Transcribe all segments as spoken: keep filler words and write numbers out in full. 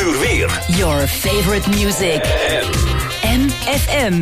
uur weer. Your favorite music. M F M.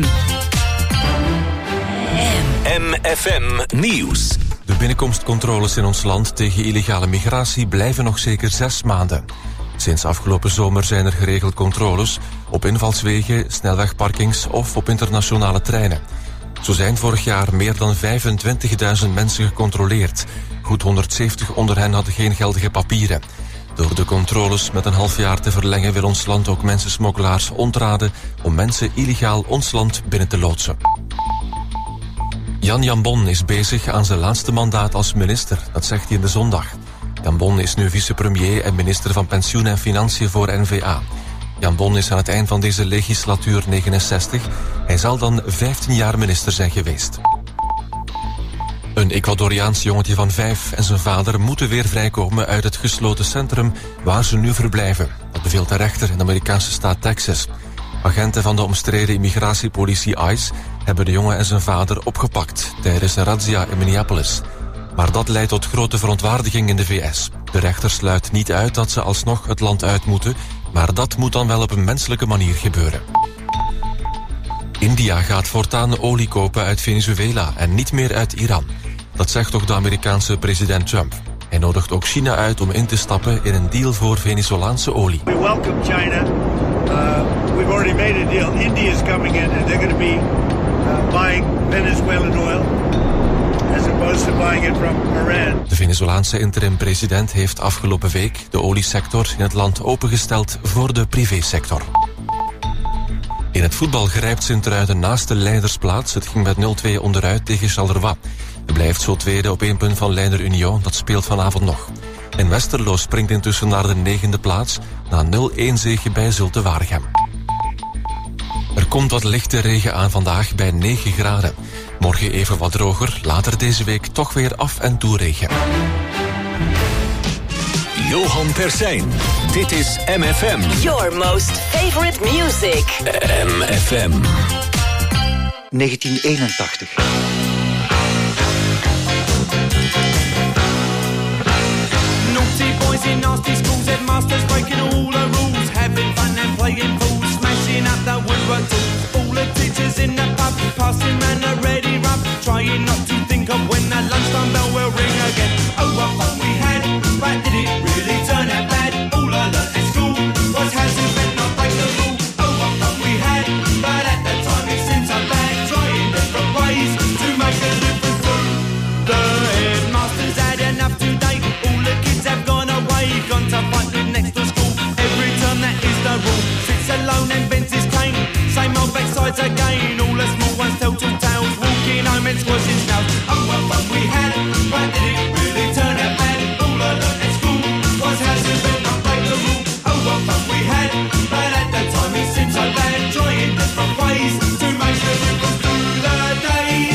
M F M Nieuws. De binnenkomstcontroles in ons land tegen illegale migratie blijven nog zeker zes maanden. Sinds afgelopen zomer zijn er geregeld controles op invalswegen, snelwegparkings of op internationale treinen. Zo zijn vorig jaar meer dan vijfentwintigduizend mensen gecontroleerd. Goed honderdzeventig onder hen hadden geen geldige papieren. Door de controles met een half jaar te verlengen wil ons land ook mensensmokkelaars ontraden om mensen illegaal ons land binnen te loodsen. Jan Jambon is bezig aan zijn laatste mandaat als minister, dat zegt hij in de Zondag. Jambon is nu vicepremier en minister van Pensioen en Financiën voor N V A. Jambon is aan het eind van deze legislatuur negenenzestig. Hij zal dan vijftien jaar minister zijn geweest. Een Ecuadoriaans jongetje van vijf en zijn vader moeten weer vrijkomen uit het gesloten centrum waar ze nu verblijven. Dat beveelt de rechter in de Amerikaanse staat Texas. Agenten van de omstreden immigratiepolitie ICE hebben de jongen en zijn vader opgepakt tijdens een razzia in Minneapolis. Maar dat leidt tot grote verontwaardiging in de V S. De rechter sluit niet uit dat ze alsnog het land uit moeten, maar dat moet dan wel op een menselijke manier gebeuren. India gaat voortaan olie kopen uit Venezuela en niet meer uit Iran. Dat zegt toch de Amerikaanse president Trump. Hij nodigt ook China uit om in te stappen in een deal voor Venezolaanse olie. We welcome China. Uh, we've already made a deal. India is coming in and they're going to be uh, buying Venezuelan oil as opposed to buying it from Iran. De Venezolaanse interim-president heeft afgelopen week de oliesector in het land opengesteld voor de privésector. In het voetbal grijpt Sint-Truiden naast de leidersplaats. Het ging met nul twee onderuit tegen Charleroi. Het blijft zo tweede op één punt van leider Union. Dat speelt vanavond nog. En Westerlo springt intussen naar de negende plaats na nul een zege bij Zulte Waregem. Er komt wat lichte regen aan vandaag bij negen graden. Morgen even wat droger, later deze week toch weer af en toe regen. Johan Persijn. Dit is M F M. Your most favorite music. M F M. negentien eenentachtig. Naughty boys in nasty schools, headmasters breaking all the rules, having fun and playing fools, smashing up the woodwork tools. All the teachers in the pub, passing round the ready rub, trying not to think of when the lunchtime bell will ring again. Oh, what fun we had, but did it really turn out bad? All I learnt at school was how to bend, not break the rule. Oh, what fun we had, but at the time it seemed so bad, trying different ways to make a difference too. The headmasters had enough today, all the kids have gone away, gone to fight with next to school. Every term that is the rule, sits alone and bends his cane, same old backsides again, all the small ones tell two tales, walking home and squashing snails. Oh, what fun we had, but did it really turn out bad? All I learnt at school was how to bend, not break the rule. Oh, what fun we had, but at the time it seemed so bad, trying different ways to make the difference through the days.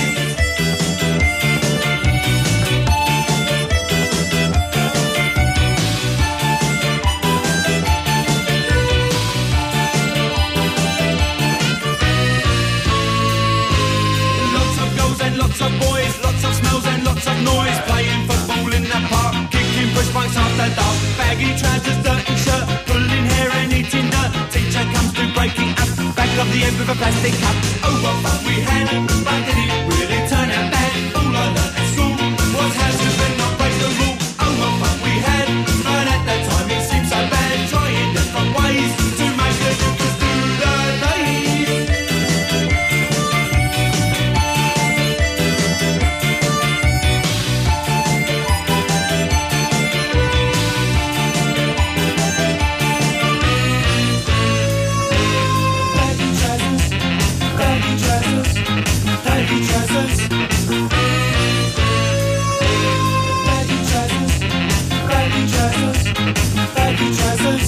Lots of boys, lots of smells and lots of noise, playing football in the park, kicking push bikes after dark, baggy trousers, dirty shirt, pulling hair and eating dirt. Teacher comes through breaking up, back of the end with a plastic cup. Oh, what fun we had, but did it really turn out bad? All I learnt at school was how to bend, not break the rule. Oh, what fun we had, but at that time it seemed so bad, trying different ways to make a difference through the days. Baggy trousers, baggy trousers, baggy trousers, baggy trousers,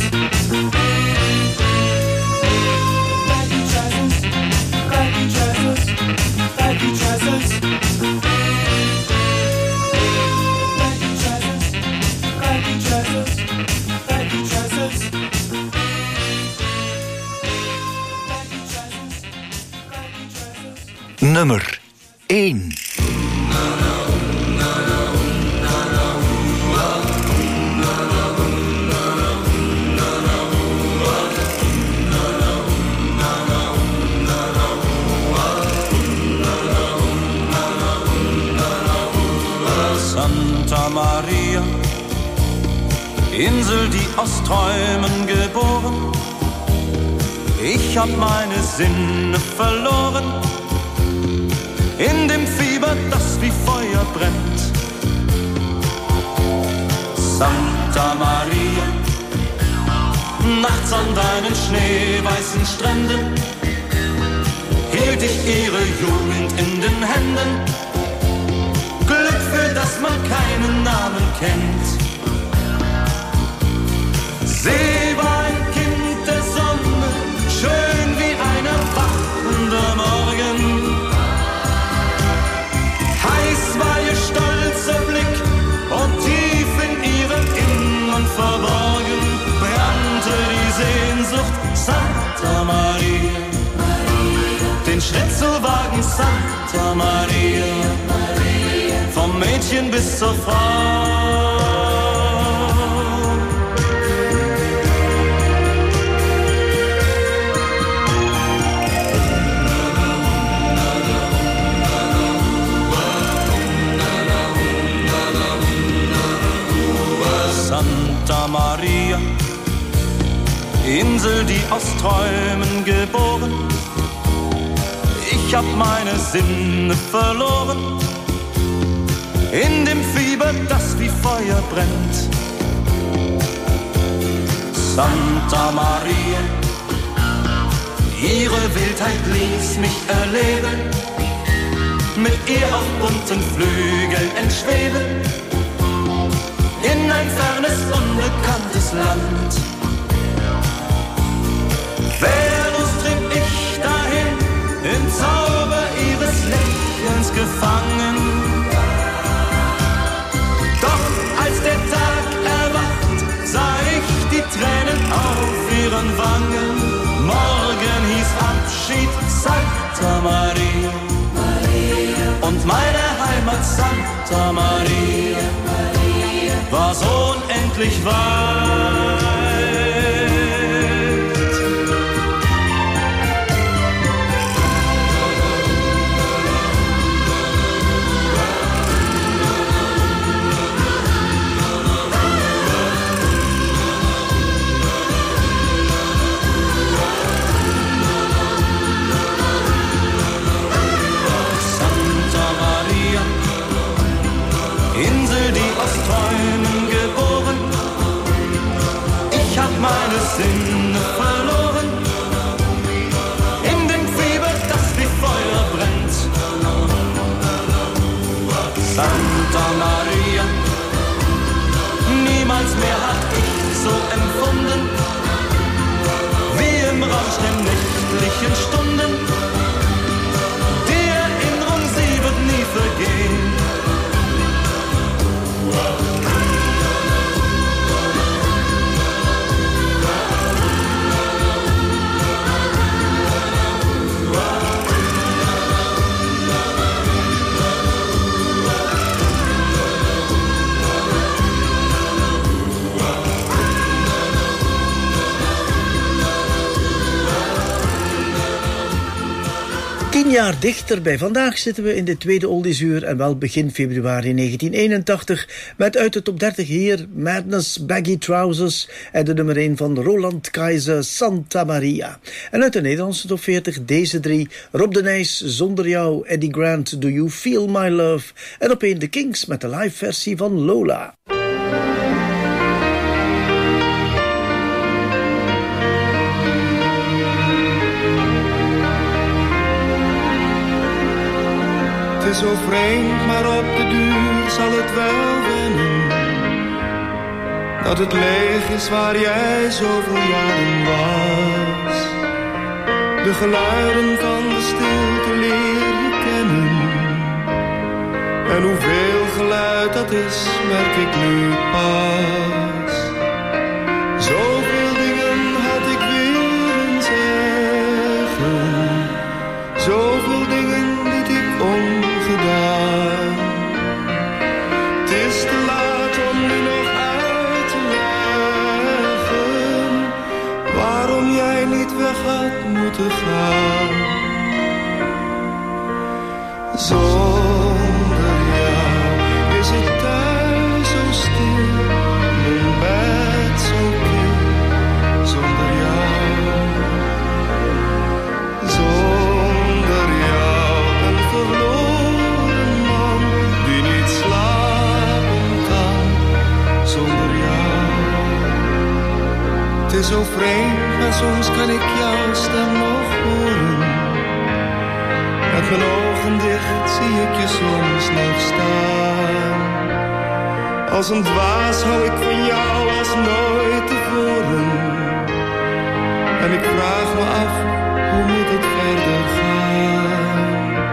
baggy trousers, baggy trousers, baggy trousers, baggy trousers, baggy trousers, baggy trousers. Nummer één. Santa Maria, Insel, die aus Träumen geboren. Ich hab meine Sinne verloren, in dem Fieber, das wie Feuer brennt. Santa Maria, nachts an deinen schneeweißen Stränden hielt ich ihre Jugend in den Händen. Glück, für das man keinen Namen kennt. Sie war ein Kind der Sonne, schön wie ein erwachender Morgen. Heiß war ihr stolzer Blick und tief in ihrem Innern verborgen brannte die Sehnsucht. Santa Maria, den Schritt zu wagen, Santa Maria, vom Mädchen bis zur Frau. Santa Maria, Insel, die aus Träumen geboren. Ich hab meine Sinne verloren, in dem Fieber, das wie Feuer brennt. Santa Maria, ihre Wildheit ließ mich erleben, mit ihr auf bunten Flügeln entschweben, in ein fernes, unbekanntes Land. Wehrlos trieb ich dahin, im Zauber ihres Lächelns gefangen. Doch als der Tag erwacht, sah ich die Tränen auf ihren Wangen. Morgen hieß Abschied, Santa Maria, und meine Heimat Santa Maria war so unendlich weit. Santa Maria, Insel, die aus Träumen geboren. Ich hab meine Sinne verloren, in dem Fieber, das wie Feuer brennt. Santa Maria, niemals mehr hab ich so empfunden, wie im Rausch der nächtlichen Stunden. Die Erinnerung, sie wird nie vergehen. Tien jaar dichter bij vandaag zitten we in de tweede Oldies-uur en wel begin februari negentien eenentachtig met uit de top dertig hier Madness, Baggy Trousers en de nummer één van Roland Kaiser, Santa Maria. En uit de Nederlandse top veertig deze drie, Rob de Nijs, Zonder Jou, Eddie Grant, Do You Feel My Love en op één de Kings met de live versie van Lola. Het is zo vreemd, maar op de duur zal het wel wennen, dat het leeg is waar jij zoveel jaren was. De geluiden van de stilte leer je kennen, en hoeveel geluid dat is, merk ik nu pas. Zoveel dingen had ik willen zeggen, zoveel dingen liet ik ongedaan. Het is te laat om nu nog uit te leggen waarom jij niet weg had moeten gaan. Zonder jou is het tijd is zo vreemd, maar soms kan ik jouw stem nog horen. Met mijn ogen dicht zie ik je soms nog staan. Als een dwaas hou ik van jou als nooit tevoren. En ik vraag me af, hoe moet het verder gaan?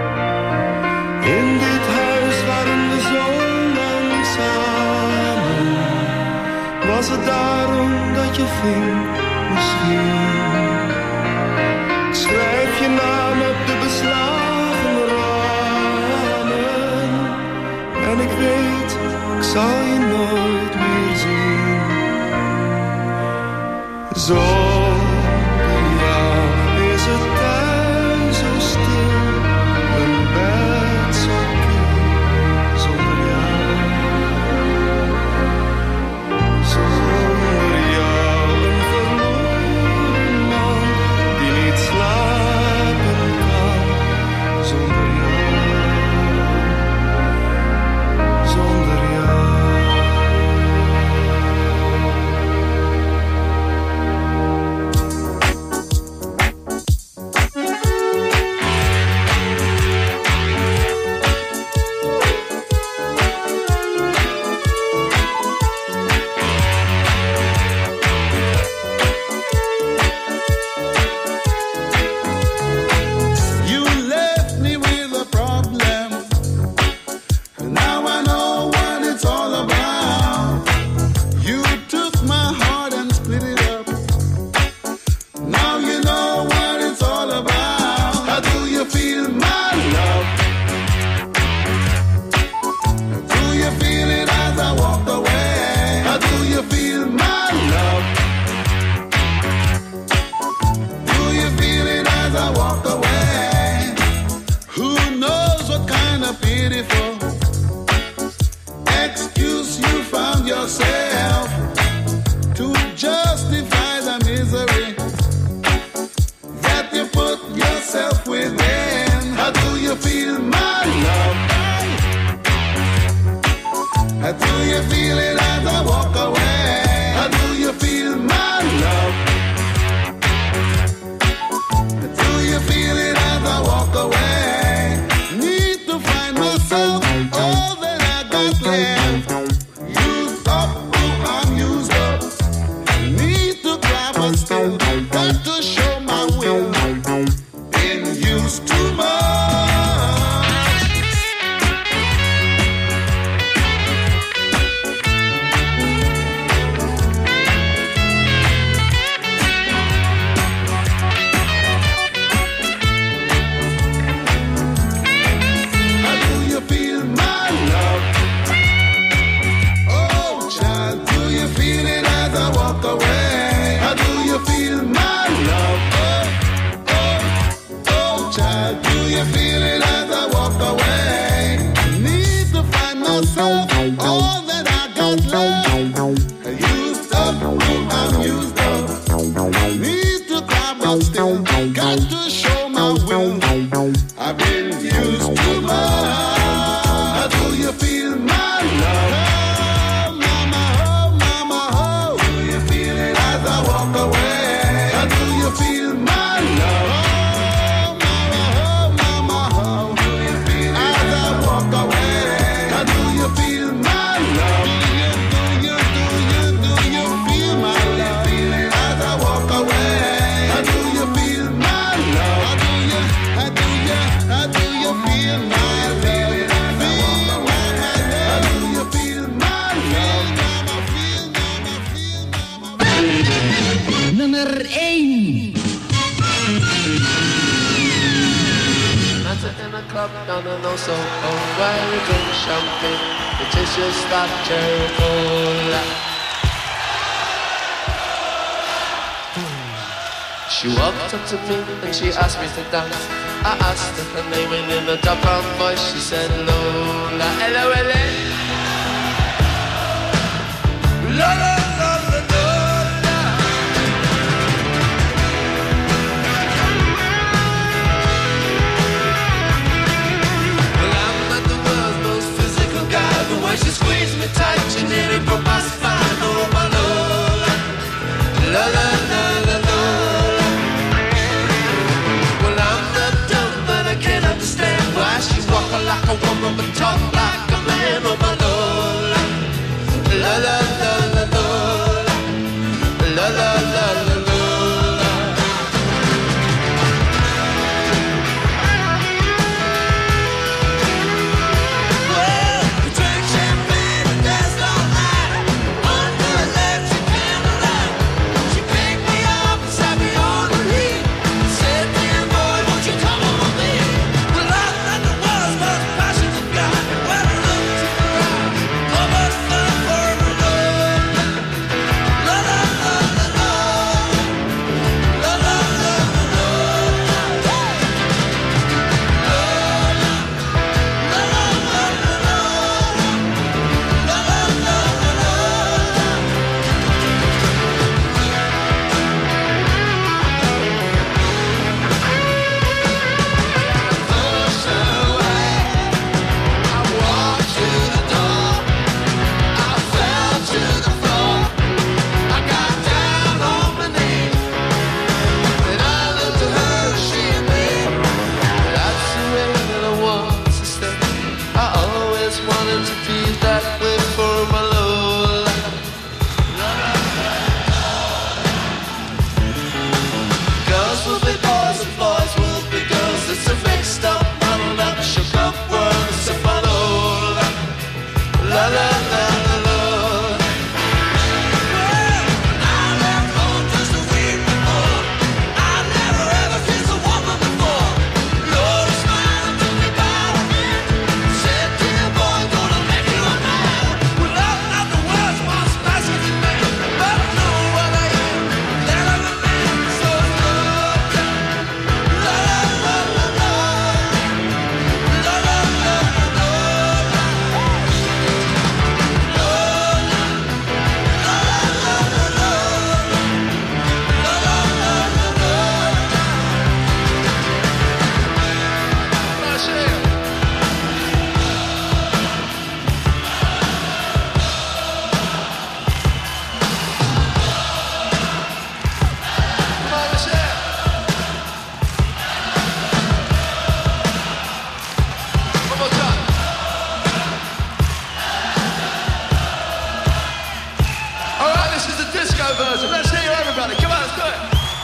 In dit huis waren we zo lang samen. Was het daarom dat je ging, misschien? Ik schrijf je naam op de beslagen ramen. En ik weet, ik zal je nooit meer zien. Zonder jou is het thuis zo stil. Een bed zo kil. Zonder jou. Zonder jou een verloren man die niet slapen kan. Zonder jou. Zonder jou. You left me with a problem. Now I know what it's all about. You took my heart and split it up. Now you know what it's all about. How do you feel, my love? Do you feel it as I walk away? How do you feel, my love? Do you feel it as I walk away? Who knows what kind of pitiful excuse you found yourself to justify the misery that you put yourself within. How do you feel, my love? How do you feel it as I walk away? How do you feel, my love? Do you feel it as I walk away? Need to find myself, all that I got left. Used up, oh, I'm used up. Need to grab but still got to show my will. Been used too much. How do you feel, my love? Oh, child, do you feel it as I walk away? How do you feel, my love? Oh, oh, oh, child, do you feel it as I walk away? Need to find myself, all that I got left. Used up, oh, I'm used up. Need to cry, but still got to show my will. I've been used too much. How do you feel, my love? Oh, mama, oh, mama, oh. Do you feel it as I walk away? How do you feel, my love? Oh, mama, oh, mama, oh. Do you feel it as I walk away? How do you feel, my love? Do you, do you, do you, do you feel my love? Feel it as I walk away? How do you feel, my love? How do you, how do you, how do you feel, my love? How do you feel, my love? Nummer één. Dancer in a club down in Oso, oh, where we drink champagne, it is just that cherry cola. She walked up to me and she asked me to dance. I asked her her name and in a drop-down voice she said Lola. L O L A. Lola, Lola, Lola. Well, I'm not the world's most physical guy, but when she squeezed me tight, she nearly broke my spine. Oh, my Lola, Lola. solo version. Let's hear you, everybody. Come on, let's do it.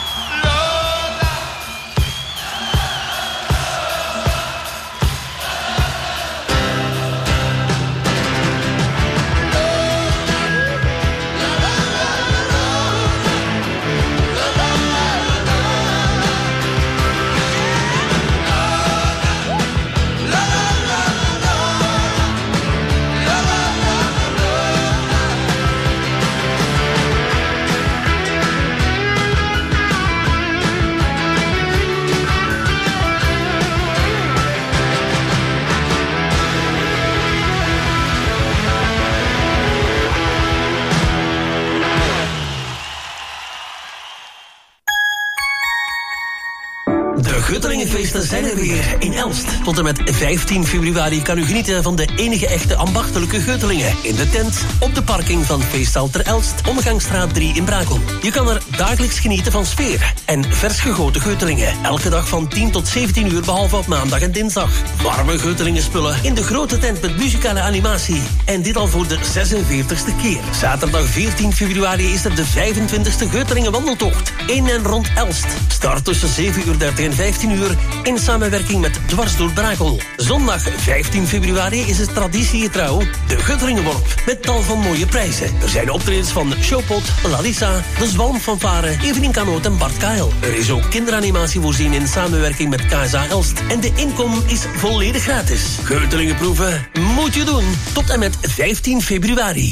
Guttelingenfeesten zijn er weer in Elst. Tot en met vijftien februari kan u genieten van de enige echte ambachtelijke Guttelingen. In de tent, op de parking van Feestzaal ter Elst, Omgangsstraat drie in Brakel. Je kan er dagelijks genieten van sfeer en vers gegoten Guttelingen. Elke dag van tien tot zeventien uur, behalve op maandag en dinsdag. Warme Guttelingenspullen in de grote tent met muzikale animatie. En dit al voor de zesenveertigste keer. Zaterdag veertien februari is er de vijfentwintigste Guttelingen wandeltocht. In en rond Elst. Start tussen zeven uur dertig en vijftien uur in samenwerking met Dwars door Brakel. Zondag vijftien februari is het traditiegetrouw de Guttelingenworp met tal van mooie prijzen. Er zijn optredens van Showpot, Lalissa, De Zwalmfanfare, Evening Kanoot en Bart Kael. Er is ook kinderanimatie voorzien in samenwerking met K S A Elst. En de inkom is volledig gratis. Guttelingenproeven moet je doen tot en met vijftien februari.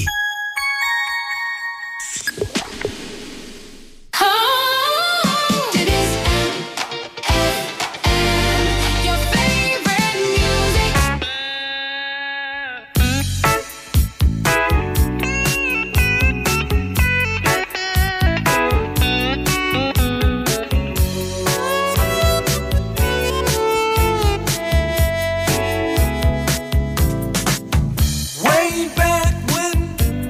Way back when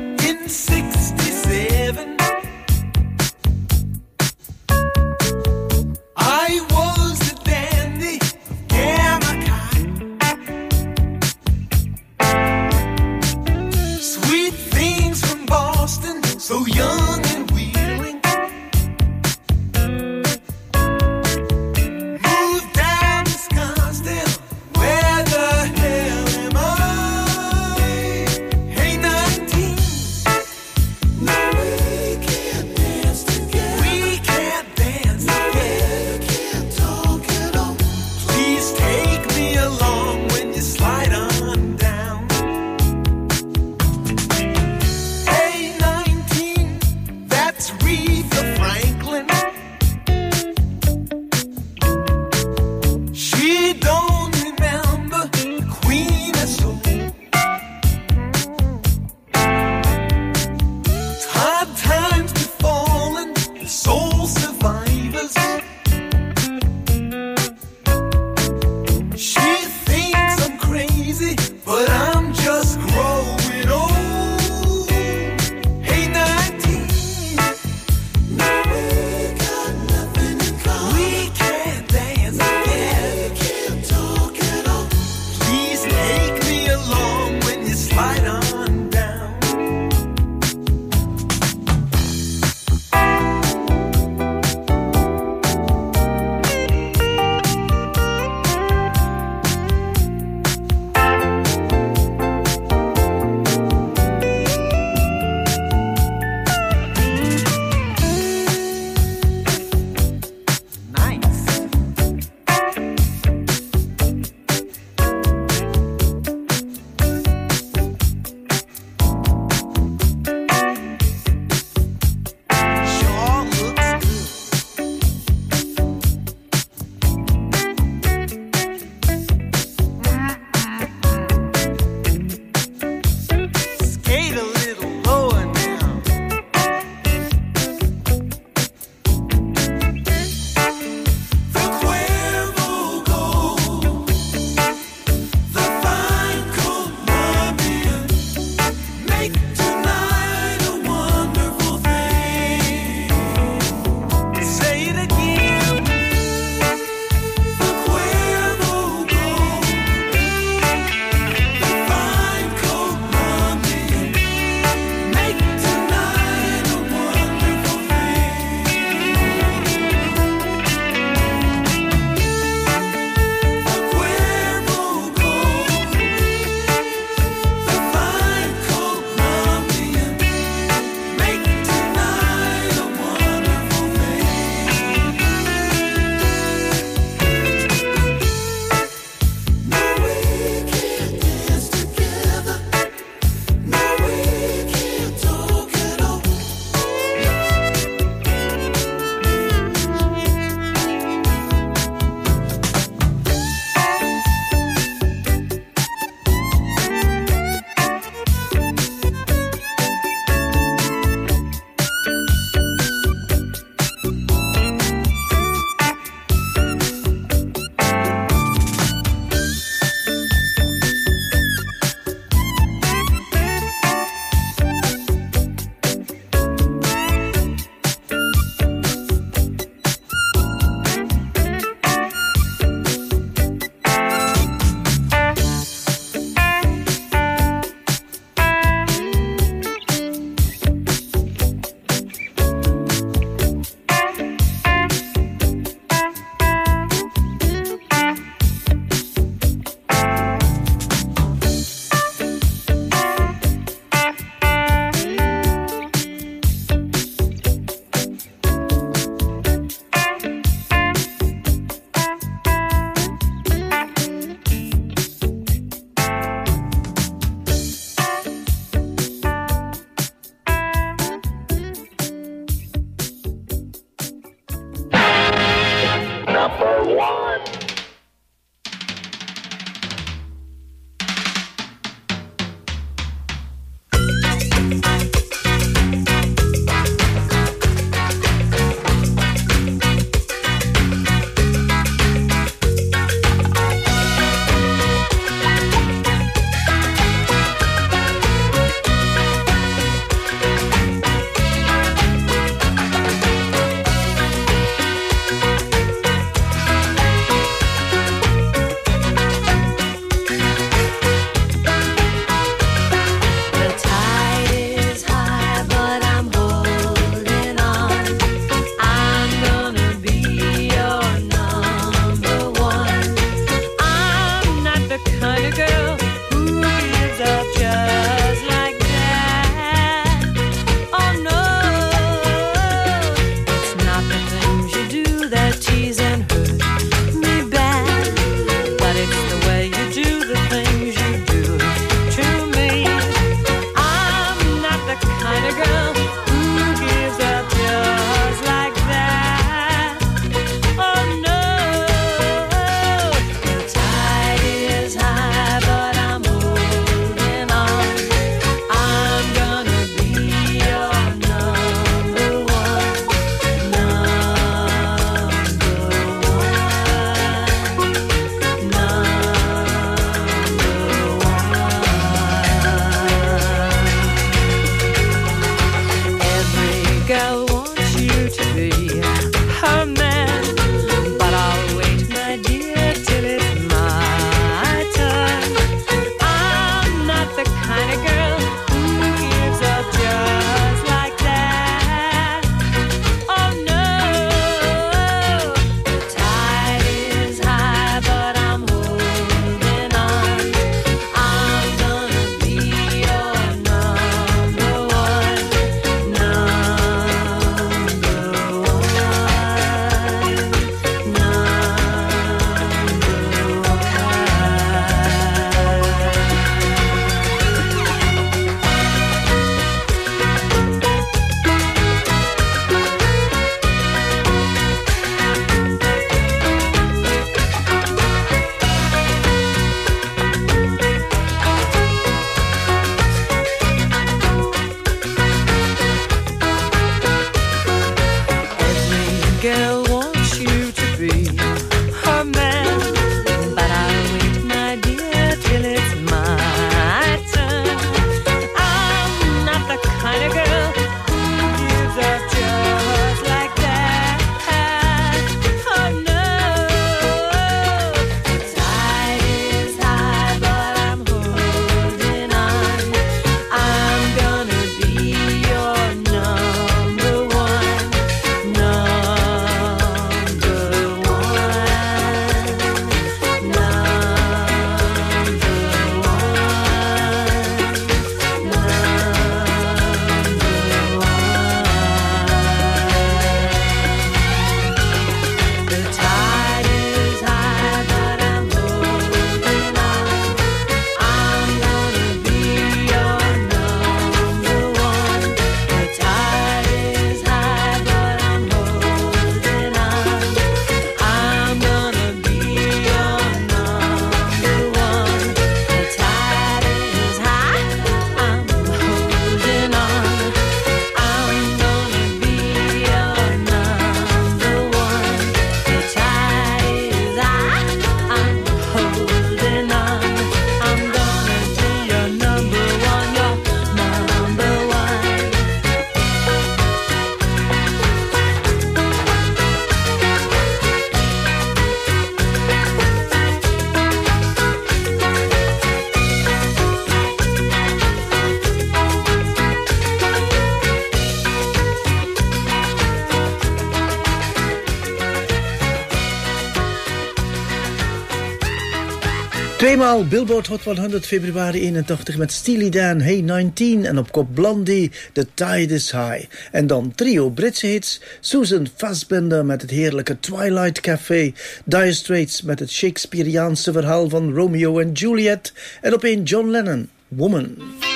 Tweemaal Billboard Hot honderd februari eenentachtig met Steely Dan, Hey negentien en op kop Blondie, The Tide is High. En dan trio Britse hits, Susan Fassbender met het heerlijke Twilight Café, Dire Straits met het Shakespeareaanse verhaal van Romeo en Juliet en op één John Lennon, Woman.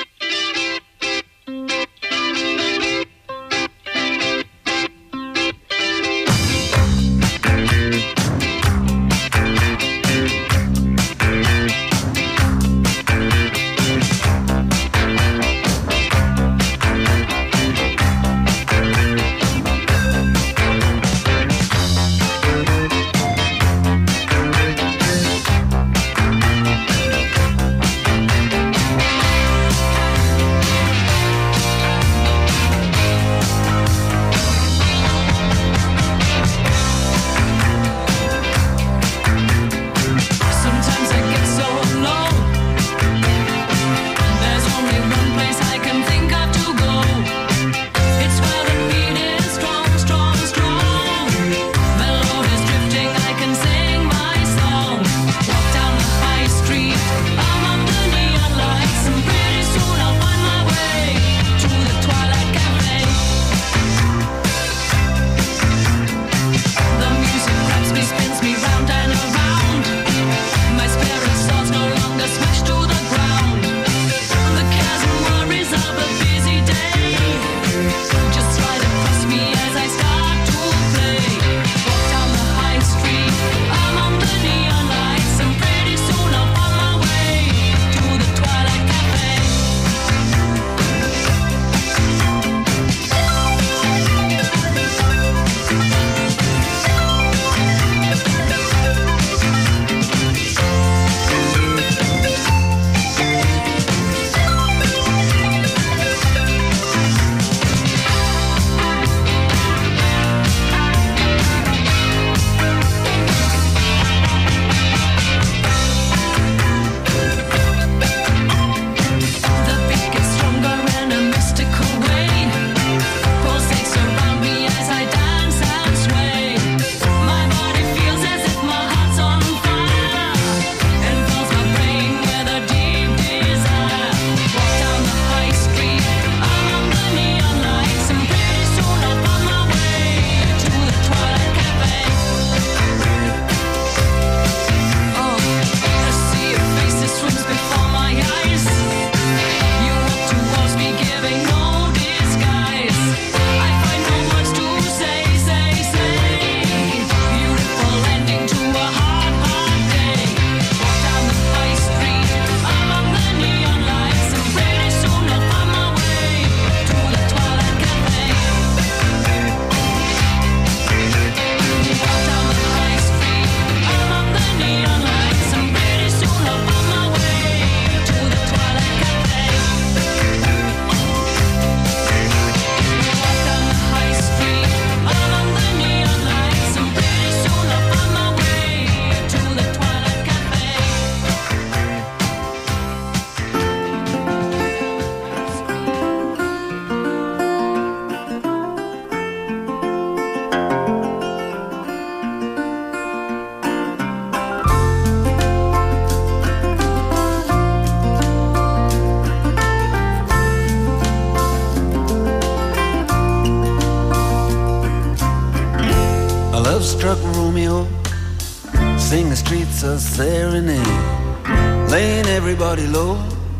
love-struck Romeo sing the streets a serenade, laying everybody low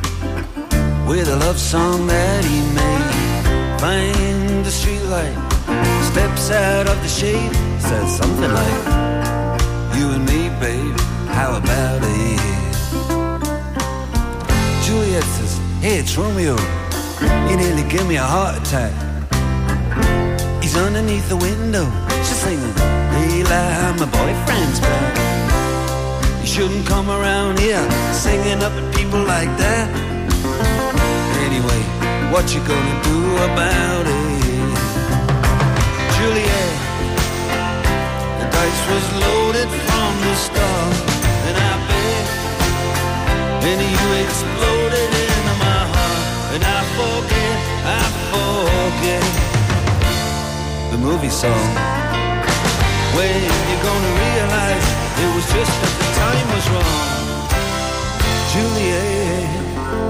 with a love song that he made. Find the streetlight, steps out of the shade, says something like, you and me, babe, how about it? Juliet says, hey, it's Romeo, you nearly gave me a heart attack. He's underneath the window, she's singing, Eli, my boyfriend's back. You shouldn't come around here singing up at people like that. Anyway, what you gonna do about it? Juliet, the dice was loaded from the start, and I bet, and you exploded into my heart, and I forget, I forget the movie song. When you're gonna realize it was just that the time was wrong. Juliet.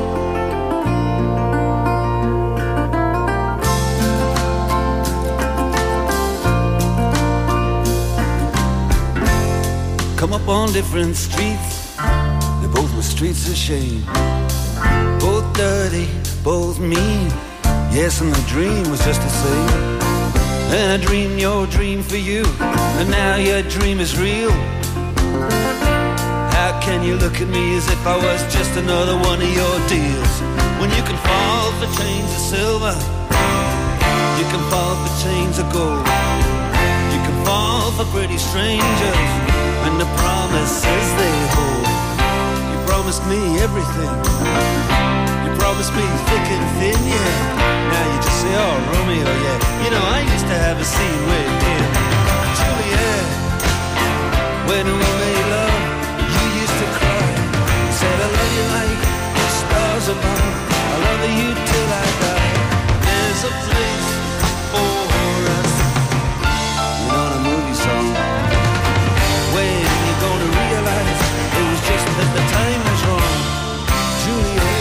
Come up on different streets, they both were streets of shame. Both dirty, both mean, yes, and the dream was just the same. And I dreamed your dream for you, and now your dream is real. How can you look at me as if I was just another one of your deals? When you can fall for chains of silver, you can fall for chains of gold, you can fall for pretty strangers and the promises they hold. You promised me everything, you promised me thick and thin, yeah. Now you just say, oh, Romeo, yeah. You know, I used to have a scene with him, Juliet. When we made love, you used to cry. You said, I love you like the stars above, I love you till I die. There's a place for us. You know the movie song. When you're gonna realize it was just that the time was wrong, Juliet.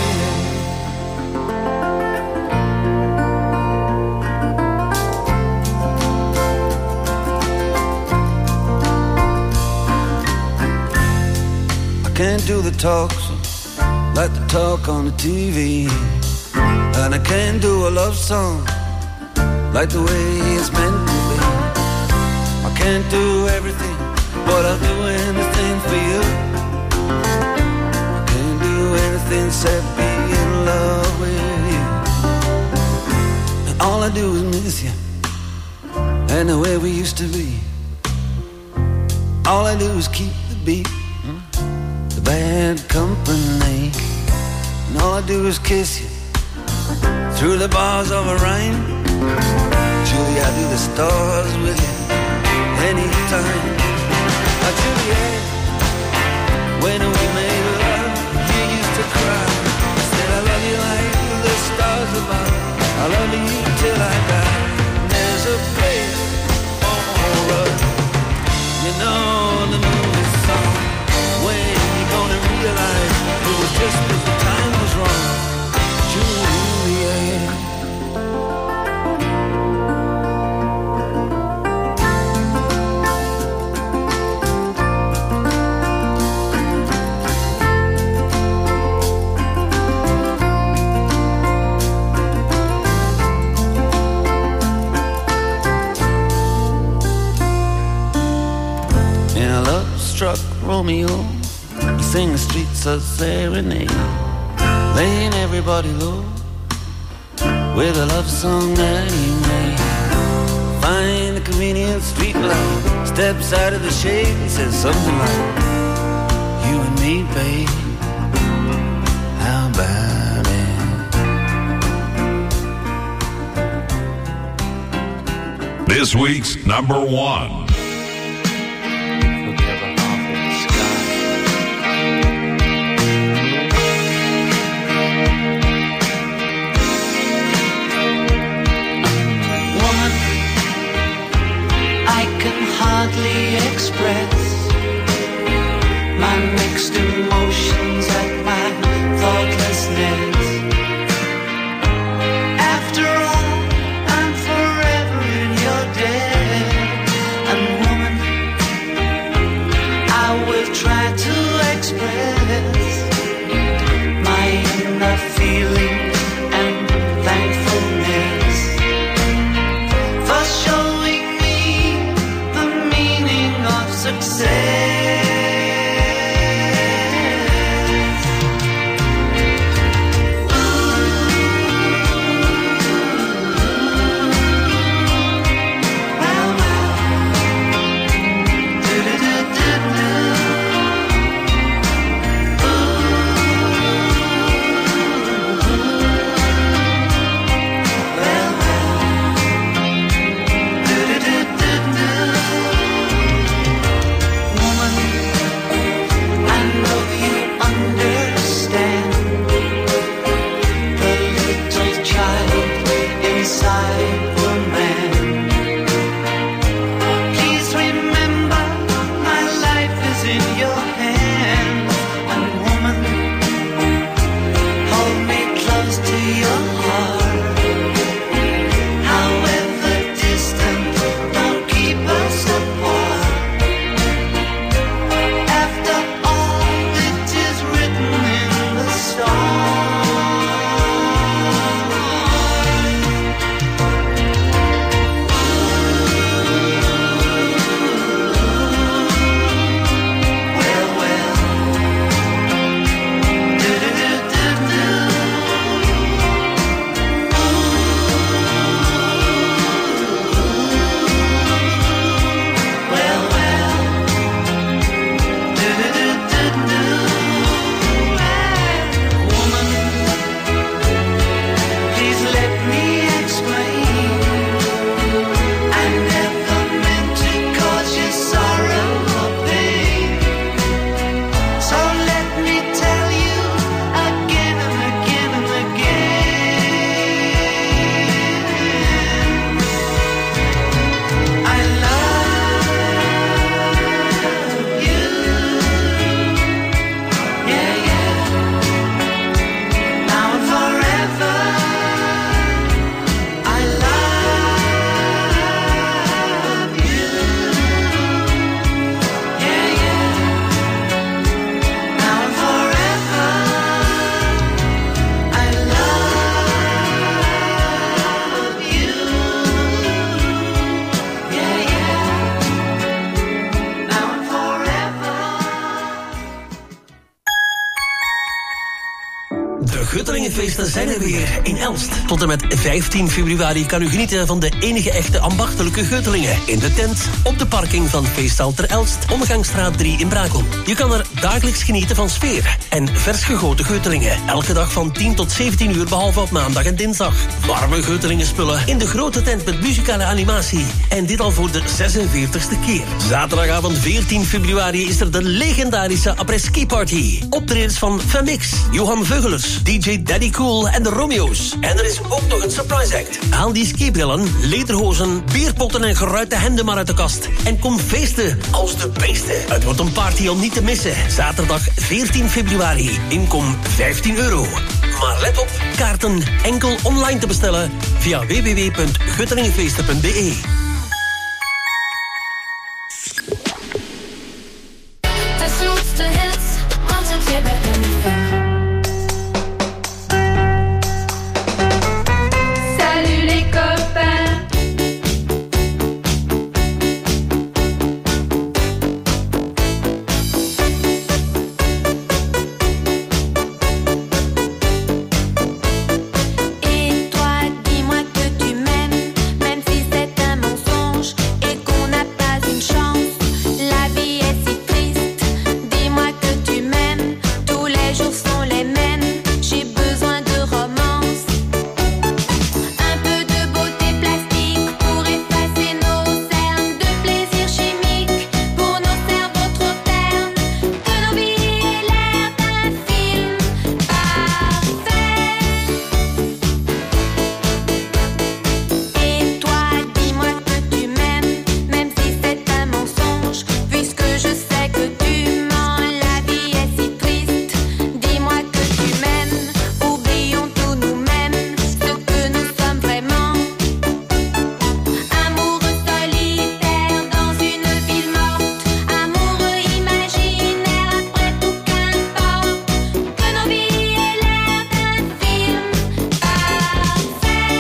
I can't do the talks like the talk on the T V, and I can't do a love song like the way it's meant to be. I can't do everything, but I'll do anything for you. I can't do anything except be in love with you. And all I do is miss you, and the way we used to be. All I do is keep the beat, the bad company. And all I do is kiss you through the bars of a rhyme. Julie, I do the stars with you anytime. Oh, Juliet, when we made love, you used to cry. Said I love you like the stars above, I love you till I die. There's a place for us. You know the movie song. When you gonna realize it was just that the time was wrong, Juliet. Struck Romeo, he sang the streets of serenade, laying everybody low with a love song that he made. Find the convenient street light, steps out of the shade, he says something like, you and me, babe, how about it? This week's number one. Hardly express my mixed emotions at my thoughtlessness. After all, I'm forever in your debt. And woman, I will try to express my inner feelings and thankfulness for showing success. parkingfeesten zijn er weer in Elst. Tot en met vijftien februari kan u genieten van de enige echte ambachtelijke geutelingen. In de tent, op de parking van Feestzaal ter Elst, Omgangsstraat drie in Brakel. Je kan er dagelijks genieten van sfeer en vers gegoten geutelingen. Elke dag van tien tot zeventien uur, behalve op maandag en dinsdag. Warme geutelingen spullen in de grote tent met muzikale animatie. En dit al voor de zesenveertigste keer. Zaterdagavond veertien februari is er de legendarische après-ski party. Optredens van Femix, Johan Veugelers, D J Daddy Cool en de Romeo's. En er is ook nog een surprise act. Haal die skibrillen, lederhozen, bierpotten en geruite hemden maar uit de kast. En kom feesten als de beesten. Het wordt een party om niet te missen. Zaterdag veertien februari. Inkom vijftien euro. Maar let op, kaarten enkel online te bestellen via w w w punt guttelingenfeesten punt b e. Salut les copains. Et toi, dis-moi que tu m'aimes, même si c'est un mensonge et qu'on n'a pas une chance. La vie est si triste. Dis-moi que tu m'aimes, tous les jours sont les mêmes. J'ai besoin de romance, un peu de beauté plastique pour effacer nos cernes, de plaisir chimique pour nos cerveaux trop ternes, que nos vies aient l'air d'un film parfait. Et toi, dis-moi que tu m'aimes, même si c'est un mensonge, puisque je sais que tu mens. La vie est si triste. Dis-moi que tu m'aimes, oublions tout nous-mêmes, ce que nous sommes vraiment. Amoureux solitaires dans une ville morte, amoureux imaginaires, après tout qu'importe, que nos vies aient l'air d'un film parfait.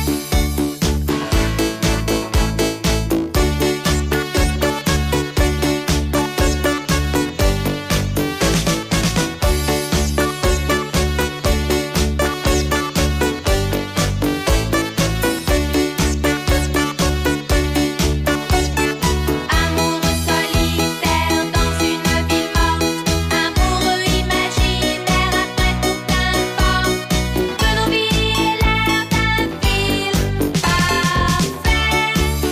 Amoureux solitaires dans une ville morte, amoureux imaginaires, après tout qu'importe, que nos vies aient l'air d'un film parfait.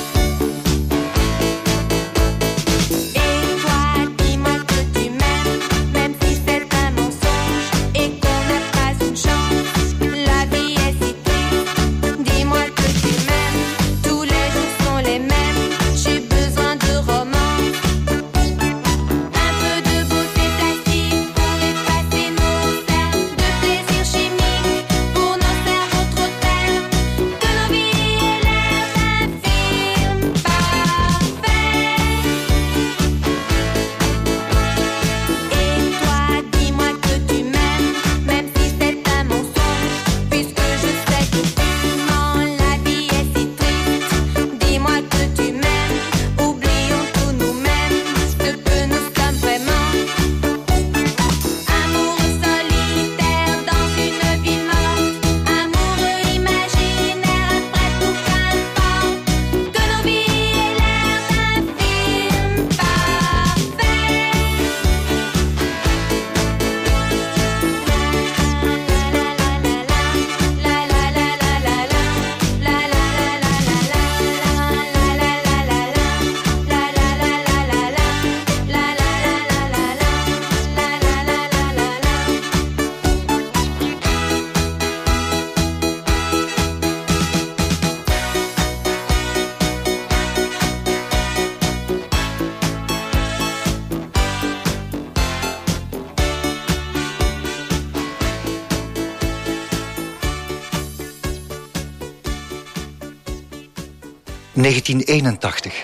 Et toi, dis-moi que tu m'aimes, même si c'est un mensonge et qu'on n'a pas une chance. La vie est si triste. Dis-moi que tu m'aimes, tous les jours sont les mêmes. J'ai besoin de romance, un peu de beauté plastique pour effacer nos cernes, de plaisir chimique pour nos cerveaux trop ternes, que nos vies aient l'air d'un film parfait. Et toi, dis-moi que tu m'aimes, même si c'est un mensonge, puisque je sais que tu mens. La vie est si triste. Dis-moi que tu m'aimes, oublions tout nous-mêmes, ce que nous sommes vraiment. Amoureux solitaires dans une ville morte, amoureux imaginaires, après tout qu'importe, que nos vies aient l'air d'un film parfait. negentien eenentachtig.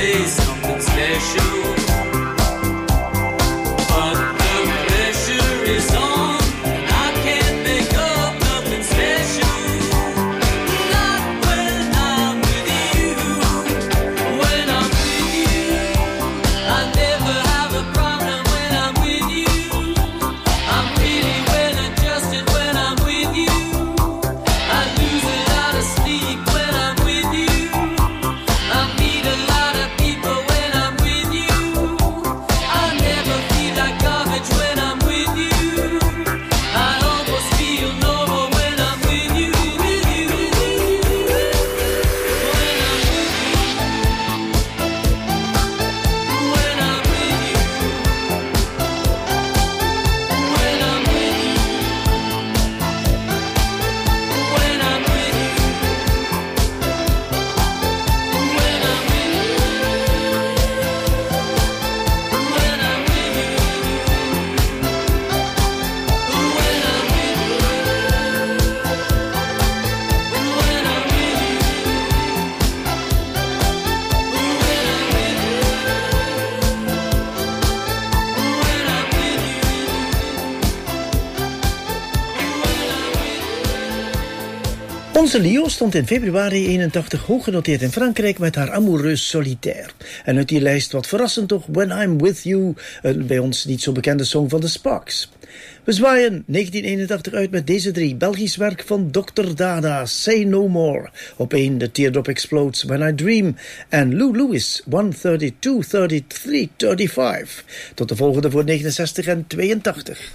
taste something special. But the pressure is on, and I can't make up nothing special. Not when I'm with you. When I'm with you, I never have a problem when I'm with you. I'm really well adjusted when I'm with you. I lose a lot of sleep when I'm with you. I meet a lot of people when I'm with you. I never feel like garbage when I'm with you. I almost feel normal when I'm with you, with you, with you. When I'm with you. When I'm with you. When I'm with you. When I'm with you. When I'm with you. When I'm with you. When I'm with you. When I'm with Onze Lio stond in februari eenentachtig hoog genoteerd in Frankrijk met haar Amoureuse Solitaire. En uit die lijst wat verrassend toch When I'm With You, een bij ons niet zo bekende song van de Sparks. We zwaaien negentien eenentachtig uit met deze drie. Belgisch werk van dokter Dada, Say No More. Op één The Teardrop Explodes, When I Dream. En Lou Lewis, one thirty-two, thirty-three, thirty-five. Tot de volgende voor negenenzestig en tweeëntachtig.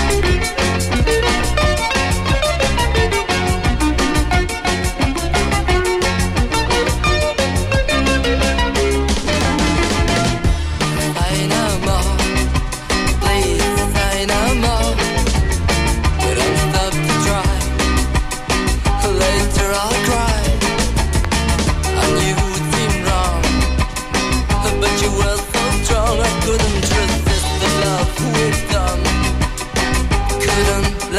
Say no more, please say no more. But don't stop to try. Later I'll cry. I knew it seemed wrong, but you were so strong. I couldn't resist the love we've done. Couldn't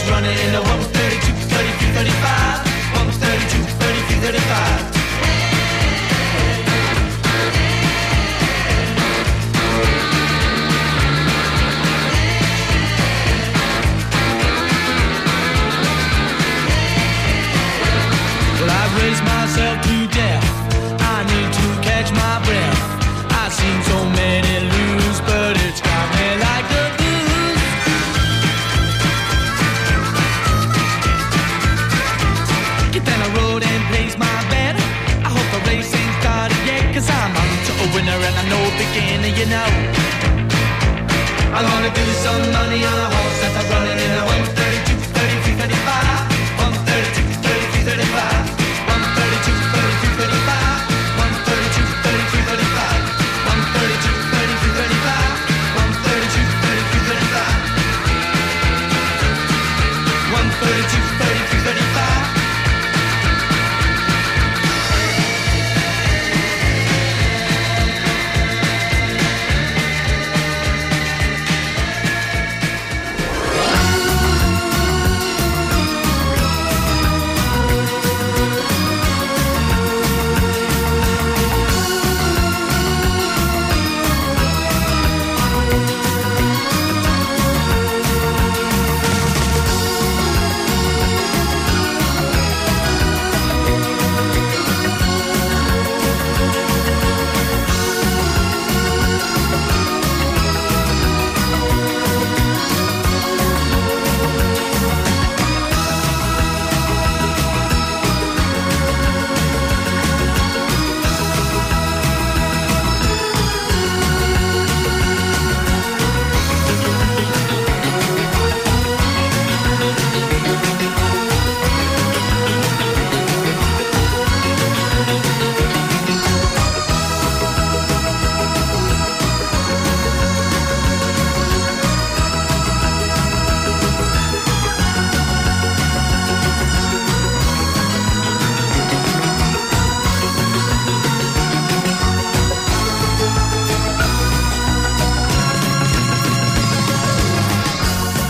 running in the one thirty-two, thirty-three, thirty-five. one thirty-two, thirty-three, thirty-five. Well, I've raised myself to death. I need to catch my breath. I've seen so many lose, but it's got me like the blues. Get down the road and place my bet. I hope the race ain't started yet, cause I'm on to a winner and I know beginning, you know. I'm gonna do some money on a horse that's a running in a